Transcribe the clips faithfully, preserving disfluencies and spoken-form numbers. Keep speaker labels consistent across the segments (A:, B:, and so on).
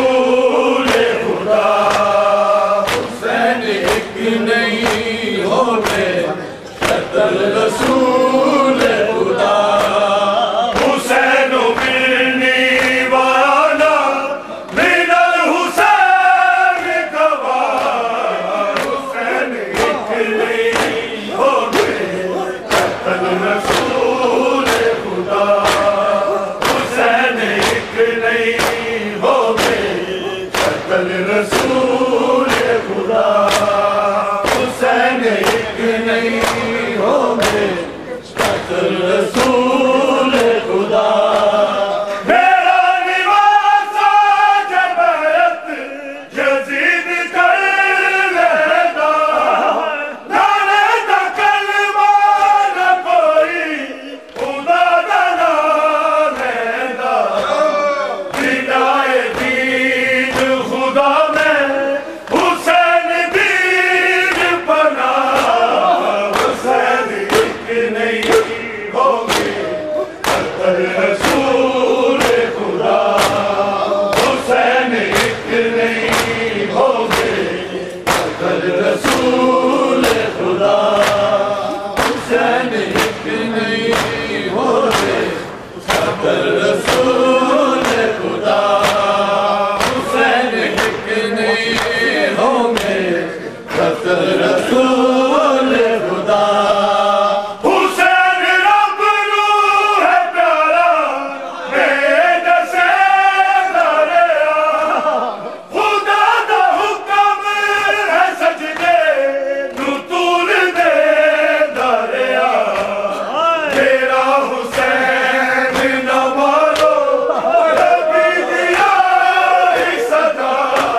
A: رسول خدا حسین ایک نہیں ہوں گے قتل رسول خدا حسین ملنی والا من الحسین گواہ حسین ایک نہیں ہوں گے قتل رسول خدا حسین ایک نہیں ہوں گے قتل رسول خدا حسین ایک نہیں ہوں گے قتل رسول خدا میرا نواز آج بیعت یزید کر لیتا نعرے دا کلمہ نہ کوئی خدا دا نام لیتا فدائے دین خدا میں حسین دین پناہ حسین ایک نہیں ہوں گے قتل رسول خدا حسین ایک نہیں ہوں گے قتل رسول خدا حسین ایک نہیں ہوں گے قتل رسول خدا حسین ایک نہیں ہوں گے قتل رسول خدا حسین رب روح ہے پیارا بید سے دریا خدا دا حکم ہے سجدے نو طول دے دریا میرا حسین نہ مارو نبی دیا ہی صدا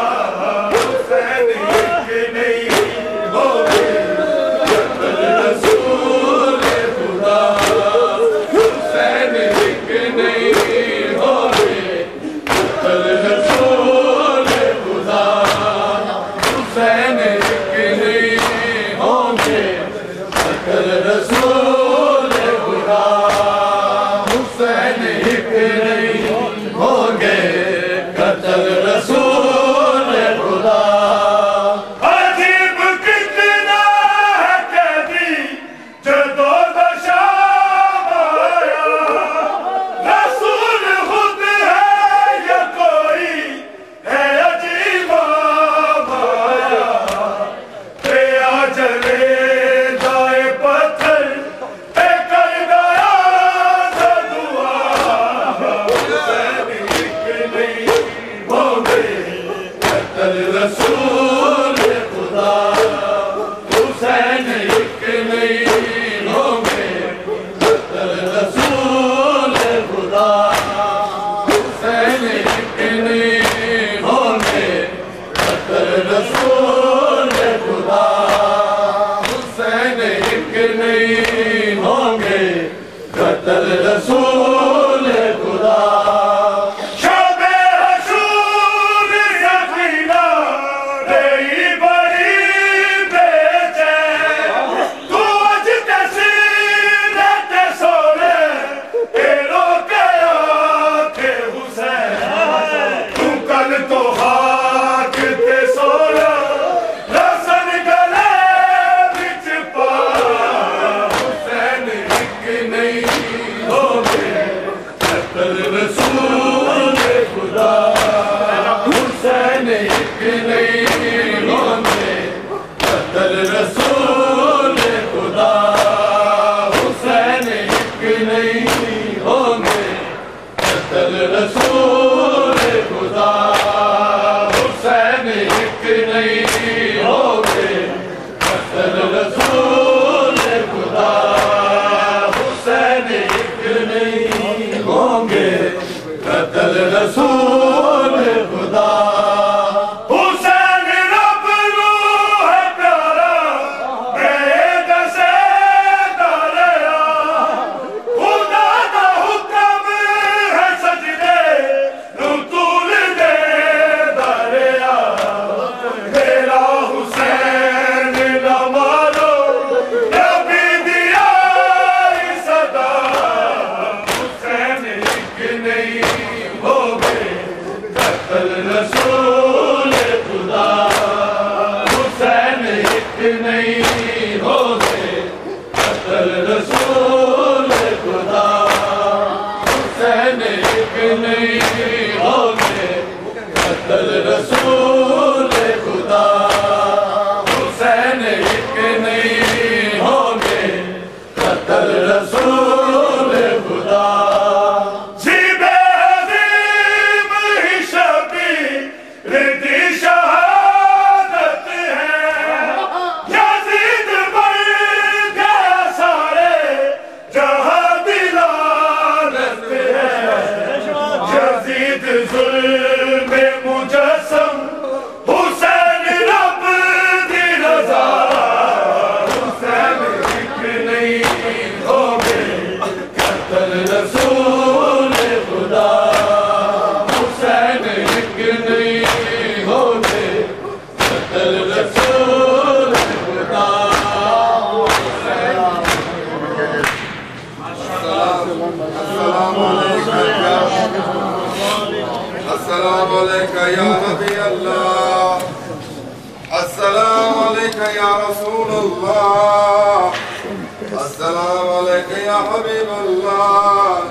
A: حسین ایک نہیں ہوں گے قتل رسول خدا حسین ایک نہیں ہوں گے قتل رسول خدا حسین ایک نہیں ہوں گے قتل رسول خدا حسین ایک نہیں ہوں گے قتل رسول خدا عجیب کتنا ہے قیدی جدو دشام آیا رسول خود ہے یا کوئی ہے عجیب آیا پیا جلے جائے پتھر اے کر گیا تھا دعا حسین ایک نہیں ہوں گے قتل رسول خدا حسین ایک نہیں ہوں گے قتل رسول خدا حسین ایک نہیں ہوں گے قتل رسول خدا حسین ایک نہیں ہوں گے قتل رسول خدا شب حشور سفینہ رہی بڑی بے چین تو اج تسینے تے سونے تیرو کے آنکھے حسین تو کل تو ہاتھ تے سونا رسن گلے بچ پا حسین ایک نہیں ہوں گے قتل رسول خدا حسین ایک نہیں ہوں گے قتل رسول خدا حسین ایک نہیں ہوں گے قتل رسول خدا حسین ایک نہیں ہوں گے قتل رسول خدا حسین ایک نہیں ہوں گے قتل رسول خدا حسین رسول خدا حسین ایک نہیں ہوگے قتل رسول خدا حسین ایک نہیں ہوگے قتل رسول خدا حسین ایک نہیں ہوگے قتل رسول خدا ظلم مجسم حسین رب دی رضا حسین ایک نہیں ہوگے قتل رسول خدا حسین ایک نہیں ہوگے قتل رسول خدا
B: السلام علیکہ یا نبی اللہ السلام علیکہ یا رسول اللہ السلام علیکہ یا حبیب اللہ